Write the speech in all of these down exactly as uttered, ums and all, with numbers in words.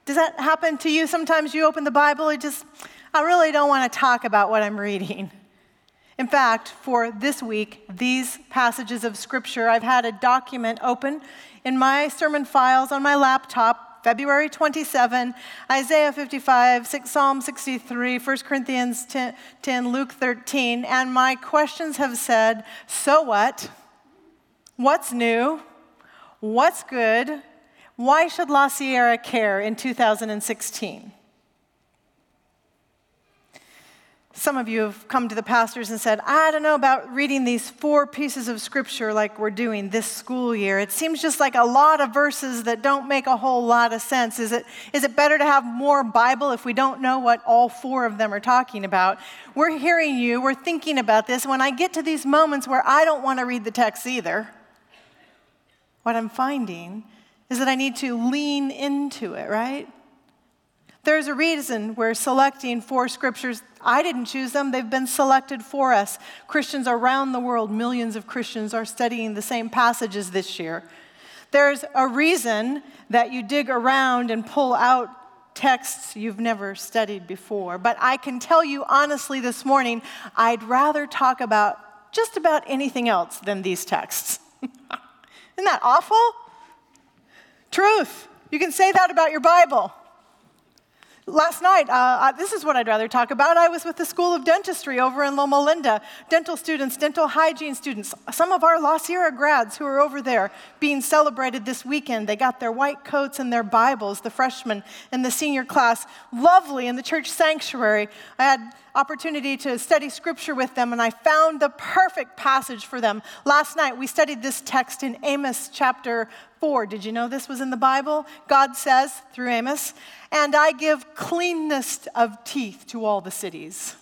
Does that happen to you? Sometimes you open the Bible and just, I really don't want to talk about what I'm reading. In fact, for this week, these passages of Scripture, I've had a document open in my sermon files on my laptop, February twenty-seventh, Isaiah fifty-five, Psalm sixty-three, First Corinthians ten, Luke thirteen, and my questions have said, so what? What's new? What's good? Why should La Sierra care in two thousand sixteen? Some of you have come to the pastors and said, I don't know about reading these four pieces of Scripture like we're doing this school year. It seems just like a lot of verses that don't make a whole lot of sense. Is it, is it better to have more Bible if we don't know what all four of them are talking about? We're hearing you. We're thinking about this. When I get to these moments where I don't want to read the text either, what I'm finding is that I need to lean into it, right? There's a reason we're selecting four scriptures. I didn't choose them. They've been selected for us. Christians around the world, millions of Christians are studying the same passages this year. There's a reason that you dig around and pull out texts you've never studied before. But I can tell you honestly this morning, I'd rather talk about just about anything else than these texts. Isn't that awful? Truth. You can say that about your Bible. Last night, uh, this is what I'd rather talk about. I was with the School of Dentistry over in Loma Linda. Dental students, dental hygiene students, some of our La Sierra grads who are over there being celebrated this weekend. They got their white coats and their Bibles, the freshmen and the senior class. Lovely in the church sanctuary. I had opportunity to study Scripture with them, and I found the perfect passage for them. Last night, we studied this text in Amos chapter four. Did you know this was in the Bible? God says, through Amos, and I give cleanness of teeth to all the cities.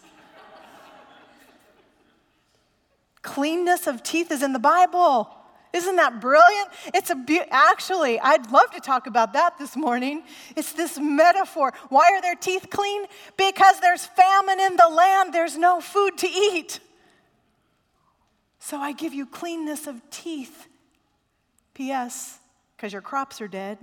Cleanness of teeth is in the Bible. Isn't that brilliant? It's a be- Actually, I'd love to talk about that this morning. It's this metaphor. Why are their teeth clean? Because there's famine in the land. There's no food to eat. So I give you cleanness of teeth. P S Because your crops are dead.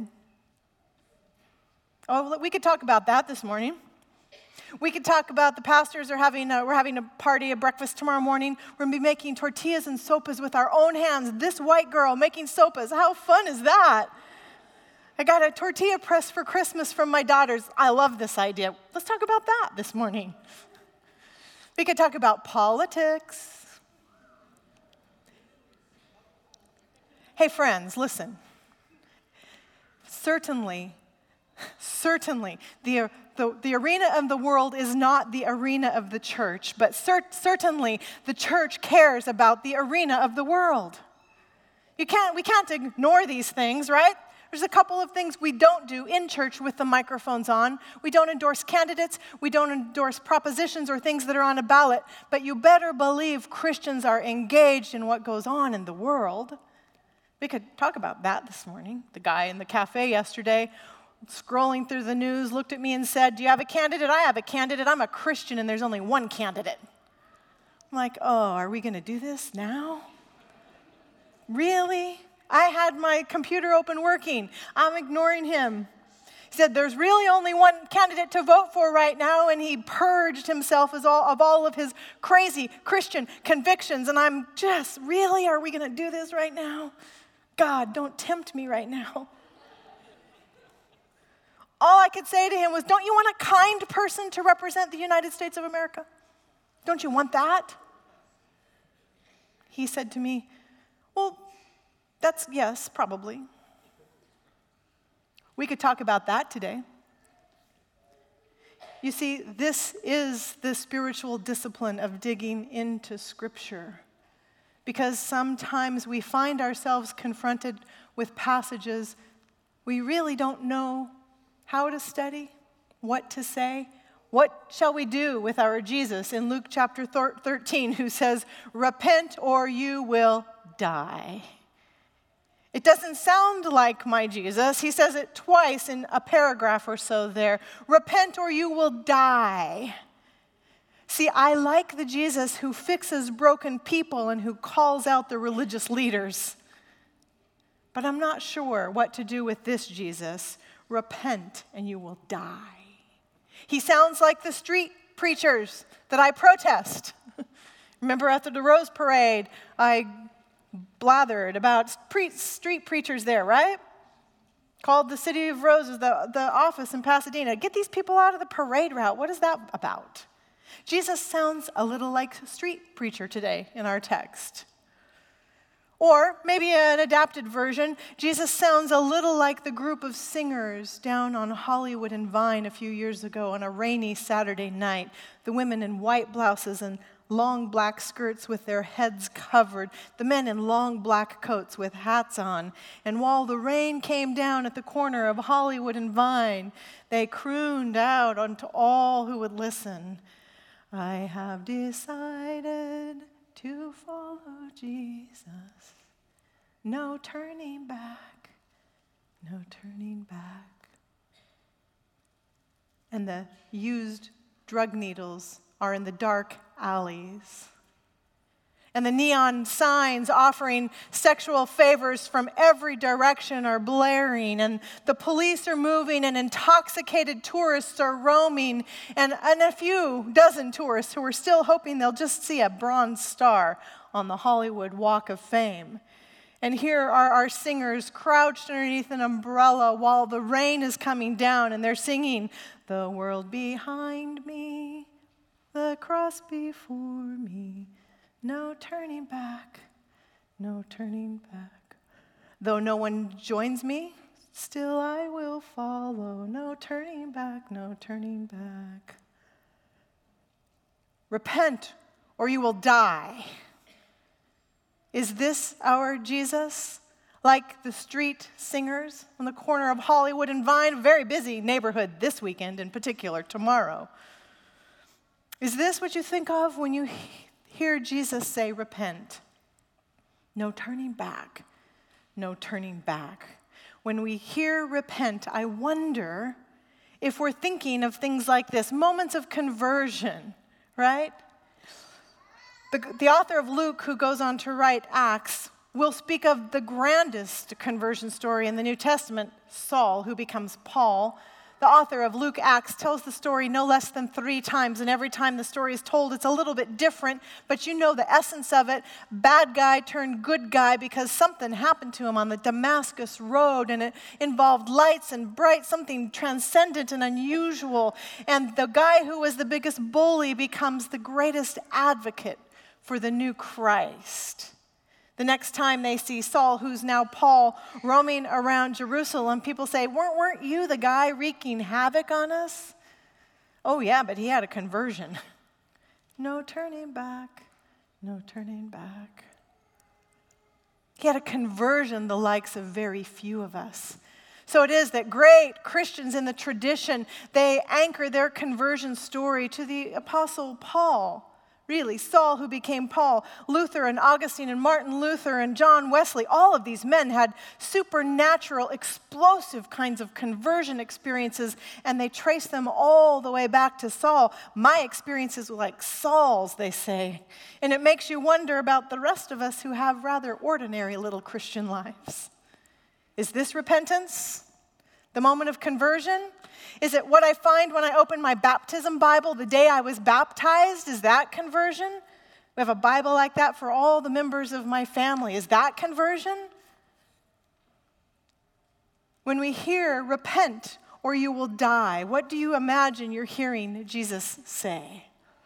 Oh, we could talk about that this morning. We could talk about the pastors are having a, we're having a party, a breakfast tomorrow morning. We're going to be making tortillas and sopas with our own hands. This white girl making sopas. How fun is that? I got a tortilla press for Christmas from my daughters. I love this idea. Let's talk about that this morning. We could talk about politics. Hey, friends, listen. Certainly, certainly, the The, the arena of the world is not the arena of the church, but cer- certainly the church cares about the arena of the world. You can't, we can't ignore these things, right? There's a couple of things we don't do in church with the microphones on. We don't endorse candidates. We don't endorse propositions or things that are on a ballot. But you better believe Christians are engaged in what goes on in the world. We could talk about that this morning. The guy in the cafe yesterday, scrolling through the news, looked at me and said, do you have a candidate? I have a candidate. I'm a Christian, and there's only one candidate. I'm like, oh, are we going to do this now? Really? I had my computer open working. I'm ignoring him. He said, there's really only one candidate to vote for right now, and he purged himself as all, of all of his crazy Christian convictions. And I'm just, really? Are we going to do this right now? God, don't tempt me right now. All I could say to him was, don't you want a kind person to represent the United States of America? Don't you want that? He said to me, well, that's yes, probably. We could talk about that today. You see, this is the spiritual discipline of digging into Scripture, because sometimes we find ourselves confronted with passages we really don't know how to study, what to say. What shall we do with our Jesus in Luke chapter thirteen, who says, repent or you will die? It doesn't sound like my Jesus. He says it twice in a paragraph or so there. Repent or you will die. See, I like the Jesus who fixes broken people and who calls out the religious leaders. But I'm not sure what to do with this Jesus. repent and you will die. He sounds like the street preachers that I protest. Remember after the Rose Parade, I blathered about pre- street preachers there, right? Called the City of Roses, the, the office in Pasadena. Get these people out of the parade route. What is that about? Jesus sounds a little like a street preacher today in our text. Or maybe an adapted version, Jesus sounds a little like the group of singers down on Hollywood and Vine a few years ago on a rainy Saturday night. The women in white blouses and long black skirts with their heads covered, the men in long black coats with hats on. And while the rain came down at the corner of Hollywood and Vine, they crooned out unto all who would listen, I have decided to follow Jesus. No turning back, no turning back. And the used drug needles are in the dark alleys. And the neon signs offering sexual favors from every direction are blaring, and the police are moving, and intoxicated tourists are roaming, and, and a few dozen tourists who are still hoping they'll just see a bronze star on the Hollywood Walk of Fame. And here are our singers crouched underneath an umbrella while the rain is coming down, and they're singing, the world behind me, the cross before me, no turning back, no turning back. Though no one joins me, still I will follow, no turning back, no turning back. Repent, or you will die. Is this our Jesus? Like the street singers on the corner of Hollywood and Vine, a very busy neighborhood this weekend in particular, tomorrow. Is this what you think of when you hear Jesus say, repent? No turning back, no turning back. When we hear repent, I wonder if we're thinking of things like this, moments of conversion, right? The, the author of Luke, who goes on to write Acts, will speak of the grandest conversion story in the New Testament, Saul, who becomes Paul. The author of Luke Acts tells the story no less than three times, and every time the story is told, it's a little bit different, but you know the essence of it. Bad guy turned good guy because something happened to him on the Damascus Road, and it involved lights and bright, something transcendent and unusual. And the guy who was the biggest bully becomes the greatest advocate for the new Christ. The next time they see Saul, who's now Paul, roaming around Jerusalem, people say, weren't, weren't you the guy wreaking havoc on us? Oh yeah, but he had a conversion. No turning back, no turning back. He had a conversion the likes of very few of us. So it is that great Christians in the tradition, they anchor their conversion story to the Apostle Paul. Really, Saul, who became Paul, Luther and Augustine and Martin Luther and John Wesley, all of these men had supernatural, explosive kinds of conversion experiences, and they trace them all the way back to Saul. My experiences were like Saul's, they say. And it makes you wonder about the rest of us who have rather ordinary little Christian lives. Is this repentance? The moment of conversion? Is it what I find when I open my baptism Bible the day I was baptized? Is that conversion? We have a Bible like that for all the members of my family. Is that conversion? When we hear, repent or you will die, what do you imagine you're hearing Jesus say?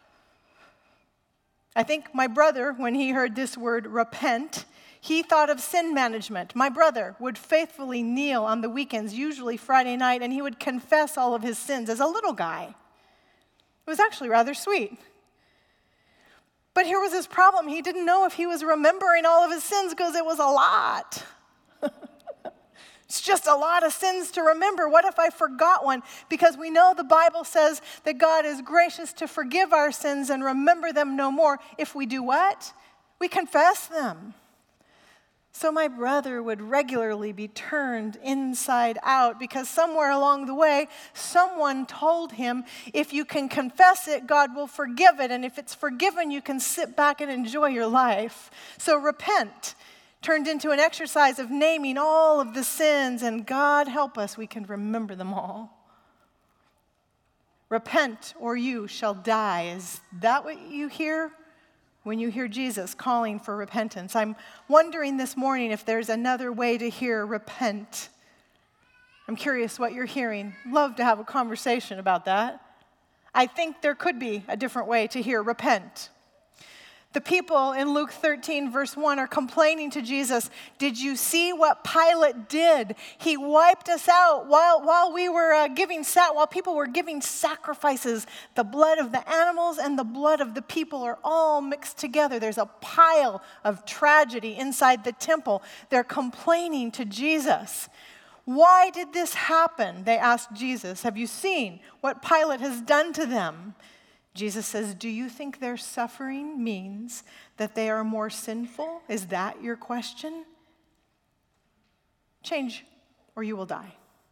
I think my brother, when he heard this word, repent, he thought of sin management. My brother would faithfully kneel on the weekends, usually Friday night, and he would confess all of his sins as a little guy. It was actually rather sweet. But here was his problem. He didn't know if he was remembering all of his sins because it was a lot. It's just a lot of sins to remember. What if I forgot one? Because we know the Bible says that God is gracious to forgive our sins and remember them no more. If we do what? We confess them. So my brother would regularly be turned inside out because somewhere along the way, someone told him, if you can confess it, God will forgive it. And if it's forgiven, you can sit back and enjoy your life. So repent. turned into an exercise of naming all of the sins, and God help us, we can remember them all. Repent or you shall die. Is that what you hear when you hear Jesus calling for repentance? I'm wondering this morning if there's another way to hear repent. I'm curious what you're hearing. Love to have a conversation about that. I think there could be a different way to hear repent. The people in Luke thirteen, verse one, are complaining to Jesus, did you see what Pilate did? He wiped us out while, while we were uh, giving, while people were giving sacrifices. The blood of the animals and the blood of the people are all mixed together. There's a pile of tragedy inside the temple. They're complaining to Jesus. Why did this happen? They asked Jesus. Have you seen what Pilate has done to them? Jesus says, do you think their suffering means that they are more sinful? Is that your question? Change or you will die.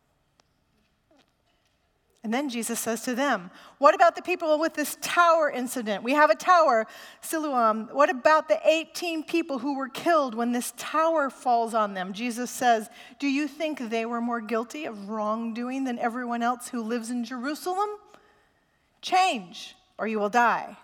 And then Jesus says to them, what about the people with this tower incident? We have a tower, Siloam. What about the eighteen people who were killed when this tower falls on them? Jesus says, do you think they were more guilty of wrongdoing than everyone else who lives in Jerusalem? Change or you will die.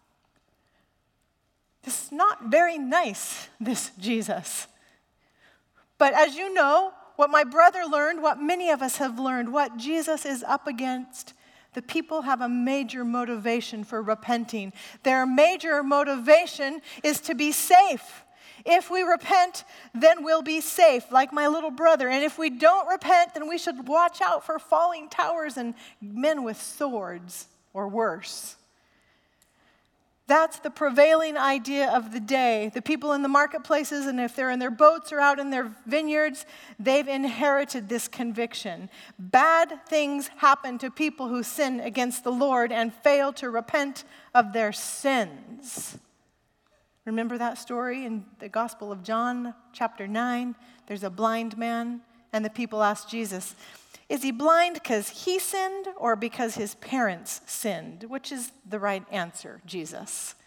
This is not very nice, this Jesus. But as you know, what my brother learned, what many of us have learned, what Jesus is up against, the people have a major motivation for repenting. Their major motivation is to be safe. If we repent, then we'll be safe, like my little brother. And if we don't repent, then we should watch out for falling towers and men with swords, or worse. That's the prevailing idea of the day. The people in the marketplaces, and if they're in their boats or out in their vineyards, they've inherited this conviction. Bad things happen to people who sin against the Lord and fail to repent of their sins. Remember that story in the Gospel of John, chapter nine? There's a blind man, and the people ask Jesus, is he blind because he sinned or because his parents sinned? Which is the right answer, Jesus?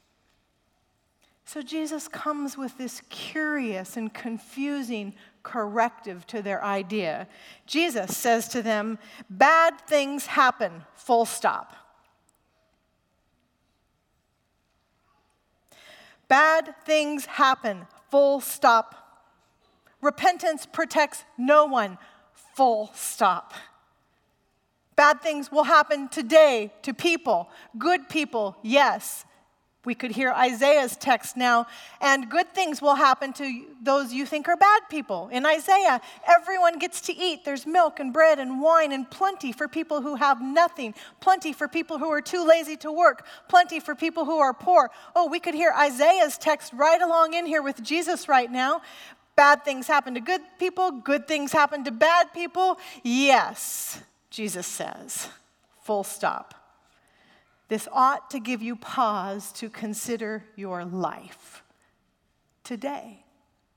So Jesus comes with this curious and confusing corrective to their idea. Jesus says to them, bad things happen, full stop. Bad things happen, full stop. Repentance protects no one. Full stop. Bad things will happen today to people. Good people, yes. We could hear Isaiah's text now. And good things will happen to those you think are bad people. In Isaiah, everyone gets to eat. There's milk and bread and wine and plenty for people who have nothing. Plenty for people who are too lazy to work. Plenty for people who are poor. Oh, we could hear Isaiah's text right along in here with Jesus right now. Bad things happen to good people. Good things happen to bad people. Yes, Jesus says. Full stop. This ought to give you pause to consider your life today.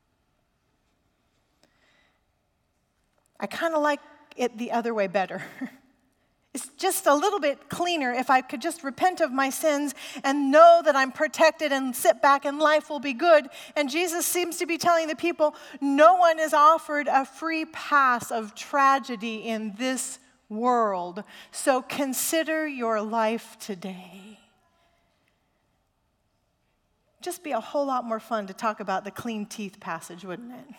I kind of like it the other way better. It's just a little bit cleaner if I could just repent of my sins and know that I'm protected and sit back and life will be good. And Jesus seems to be telling the people, no one is offered a free pass of tragedy in this world. So consider your life today. Just be a whole lot more fun to talk about the clean teeth passage, wouldn't it?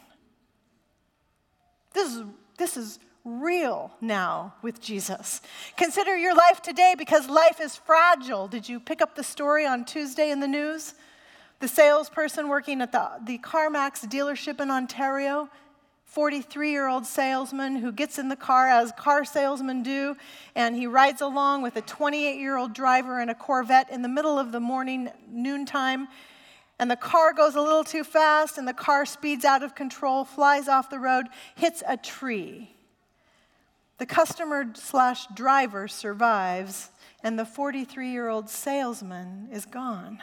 This is, this is real now with Jesus. Consider your life today because life is fragile. Did you pick up the story on Tuesday in the news? The salesperson working at the, the CarMax dealership in Ontario, forty-three-year-old salesman who gets in the car as car salesmen do, and he rides along with a twenty-eight-year-old driver in a Corvette in the middle of the morning, noontime, and the car goes a little too fast, and the car speeds out of control, flies off the road, hits a tree. The customer slash driver survives, and the forty-three-year-old salesman is gone.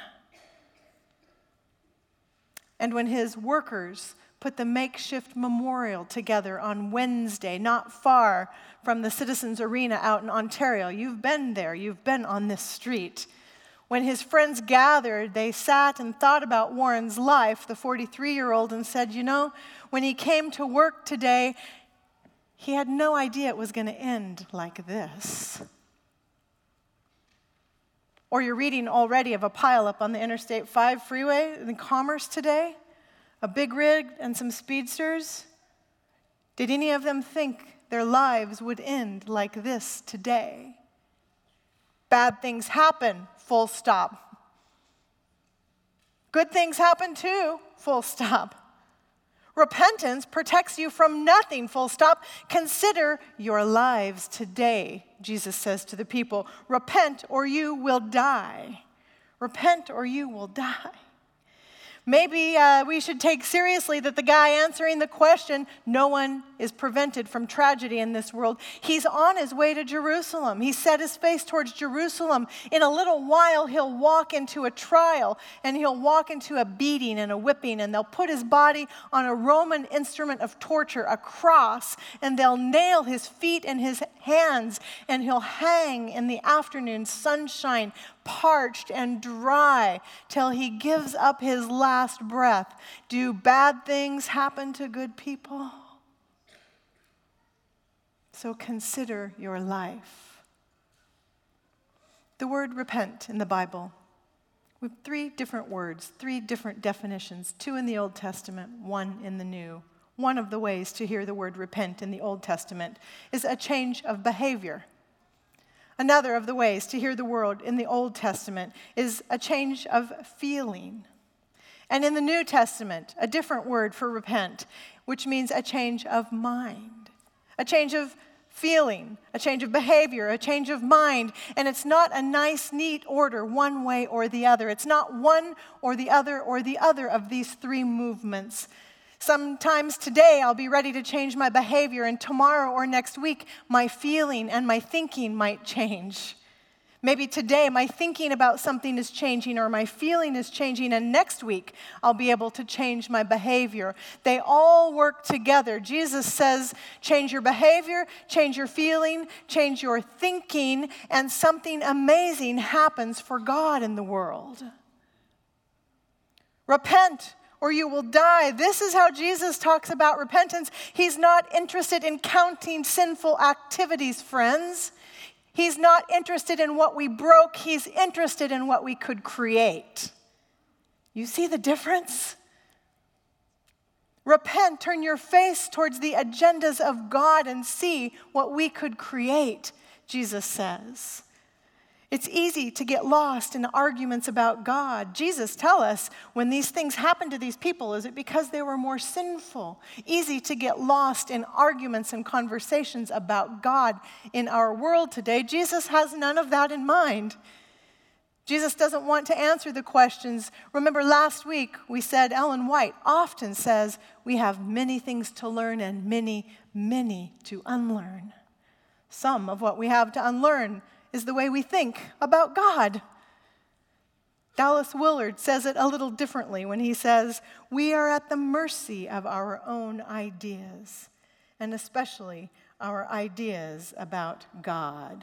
And when his workers put the makeshift memorial together on Wednesday, not far from the Citizens Arena out in Ontario, you've been there, you've been on this street. When his friends gathered, they sat and thought about Warren's life, the forty-three-year-old, and said, you know, when he came to work today, he had no idea it was going to end like this. Or you're reading already of a pileup on the Interstate five freeway in Commerce today, a big rig and some speedsters. Did any of them think their lives would end like this today? Bad things happen, full stop. Good things happen too, full stop. Repentance protects you from nothing, full stop. Consider your lives today, Jesus says to the people. Repent or you will die. Repent or you will die. Maybe uh, we should take seriously that the guy answering the question, no one is prevented from tragedy in this world. He's on his way to Jerusalem. He set his face towards Jerusalem. In a little while, he'll walk into a trial, and he'll walk into a beating and a whipping, and they'll put his body on a Roman instrument of torture, a cross, and they'll nail his feet and his hands, and he'll hang in the afternoon sunshine, parched and dry, till he gives up his last breath. Do bad things happen to good people? So consider your life. The word repent in the Bible, with three different words, three different definitions, two in the Old Testament, one in the New. One of the ways to hear the word repent in the Old Testament is a change of behavior. Another of the ways to hear the word in the Old Testament is a change of feeling. And in the New Testament, a different word for repent, which means a change of mind, a change of feeling, a change of behavior, a change of mind. And it's not a nice, neat order, one way or the other. It's not one or the other or the other of these three movements. Sometimes today I'll be ready to change my behavior, and tomorrow or next week my feeling and my thinking might change. Maybe today my thinking about something is changing or my feeling is changing, and next week I'll be able to change my behavior. They all work together. Jesus says, change your behavior, change your feeling, change your thinking, and something amazing happens for God in the world. Repent, or you will die. This is how Jesus talks about repentance. He's not interested in counting sinful activities, friends. He's not interested in what we broke. He's interested in what we could create. You see the difference? Repent, turn your face towards the agendas of God and see what we could create, Jesus says. It's easy to get lost in arguments about God. Jesus tells us when these things happen to these people, is it because they were more sinful? Easy to get lost in arguments and conversations about God in our world today. Jesus has none of that in mind. Jesus doesn't want to answer the questions. Remember last week we said Ellen White often says we have many things to learn and many, many to unlearn. Some of what we have to unlearn is the way we think about God. Dallas Willard says it a little differently when he says, we are at the mercy of our own ideas, and especially our ideas about God.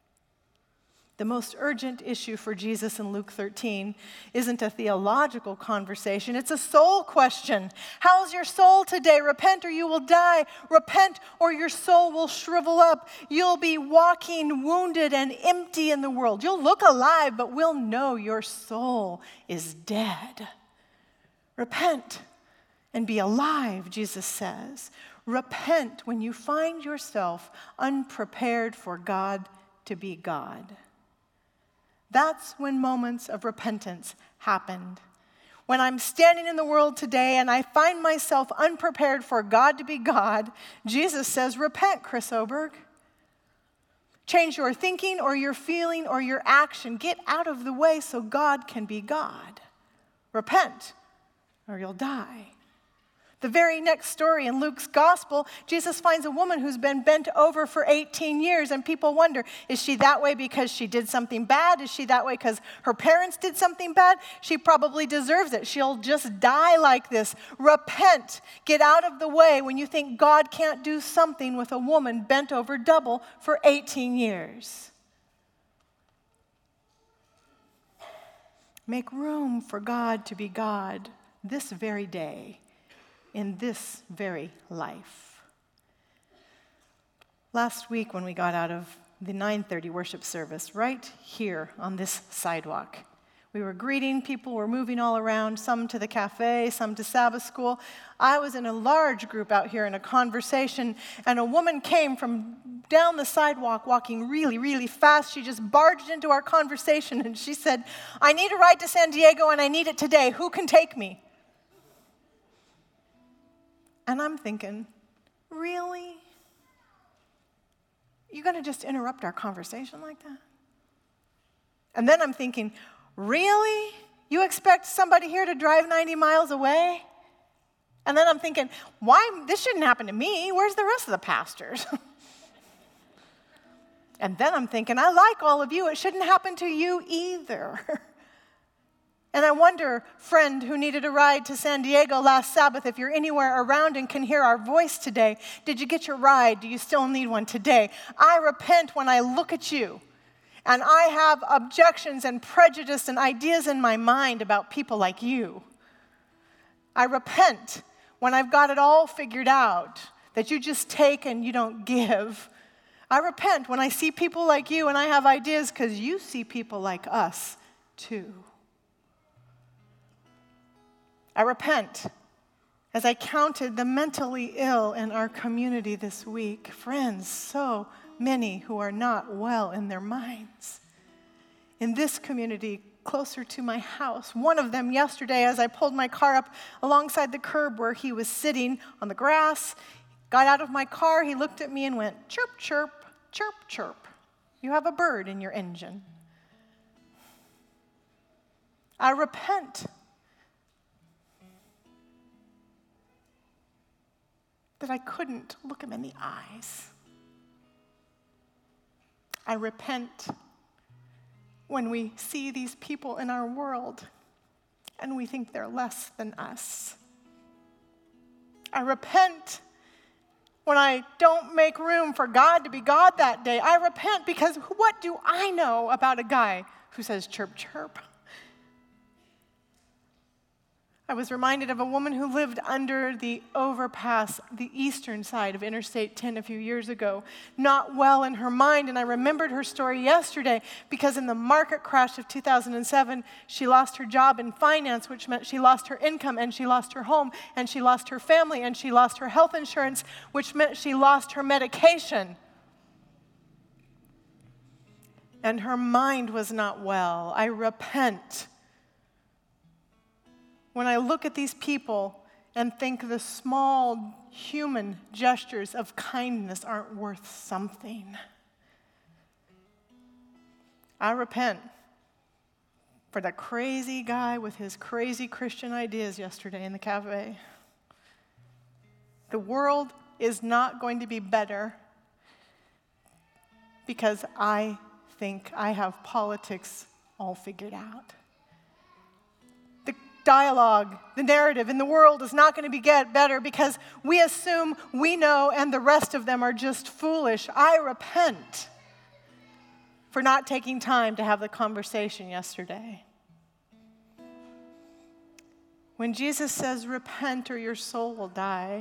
The most urgent issue for Jesus in Luke thirteen isn't a theological conversation, it's a soul question. How's your soul today? Repent or you will die. Repent or your soul will shrivel up. You'll be walking wounded and empty in the world. You'll look alive, but we'll know your soul is dead. Repent and be alive, Jesus says. Repent when you find yourself unprepared for God to be God. That's when moments of repentance happened. When I'm standing in the world today and I find myself unprepared for God to be God, Jesus says, repent, Chris Oberg. Change your thinking or your feeling or your action. Get out of the way so God can be God. Repent or you'll die. The very next story in Luke's gospel, Jesus finds a woman who's been bent over for eighteen years, and people wonder, is she that way because she did something bad? Is she that way because her parents did something bad? She probably deserves it. She'll just die like this. Repent. Get out of the way when you think God can't do something with a woman bent over double for eighteen years. Make room for God to be God this very day, in this very life. Last week when we got out of the nine thirty worship service, right here on this sidewalk, we were greeting people, we're moving all around, some to the cafe, some to Sabbath school. I was in a large group out here in a conversation, and a woman came from down the sidewalk walking really, really fast. She just barged into our conversation, and she said, "I need a ride to San Diego, and I need it today. Who can take me?" And I'm thinking, really? You're going to just interrupt our conversation like that? And then I'm thinking, really? You expect somebody here to drive ninety miles away? And then I'm thinking, why? This shouldn't happen to me. Where's the rest of the pastors? And then I'm thinking, I like all of you. It shouldn't happen to you either. And I wonder, friend who needed a ride to San Diego last Sabbath, if you're anywhere around and can hear our voice today, did you get your ride? Do you still need one today? I repent when I look at you. And I have objections and prejudice and ideas in my mind about people like you. I repent when I've got it all figured out, that you just take and you don't give. I repent when I see people like you and I have ideas because you see people like us too. I repent as I counted the mentally ill in our community this week. Friends, so many who are not well in their minds. In this community, closer to my house, one of them yesterday, as I pulled my car up alongside the curb where he was sitting on the grass, got out of my car, he looked at me and went, chirp, chirp, chirp, chirp. You have a bird in your engine. I repent that I couldn't look him in the eyes. I repent when we see these people in our world and we think they're less than us. I repent when I don't make room for God to be God that day. I repent because what do I know about a guy who says chirp, chirp? I was reminded of a woman who lived under the overpass, the eastern side of Interstate ten a few years ago, not well in her mind, and I remembered her story yesterday because in the market crash of two thousand seven, she lost her job in finance, which meant she lost her income, and she lost her home, and she lost her family, and she lost her health insurance, which meant she lost her medication. And her mind was not well. I repent when I look at these people and think the small human gestures of kindness aren't worth something. I repent for the crazy guy with his crazy Christian ideas yesterday in the cafe. The world is not going to be better because I think I have politics all figured out. Dialogue, the narrative in the world is not going to be get better because we assume we know and the rest of them are just foolish. I repent for not taking time to have the conversation yesterday. When Jesus says, repent or your soul will die,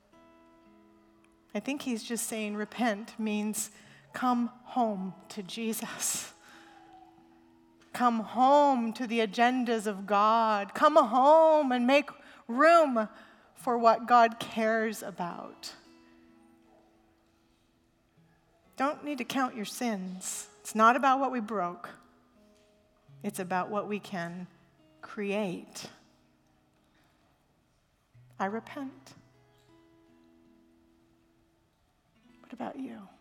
I think he's just saying repent means come home to Jesus. Come home to the agendas of God. Come home and make room for what God cares about. Don't need to count your sins. It's not about what we broke. It's about what we can create. I repent. What about you?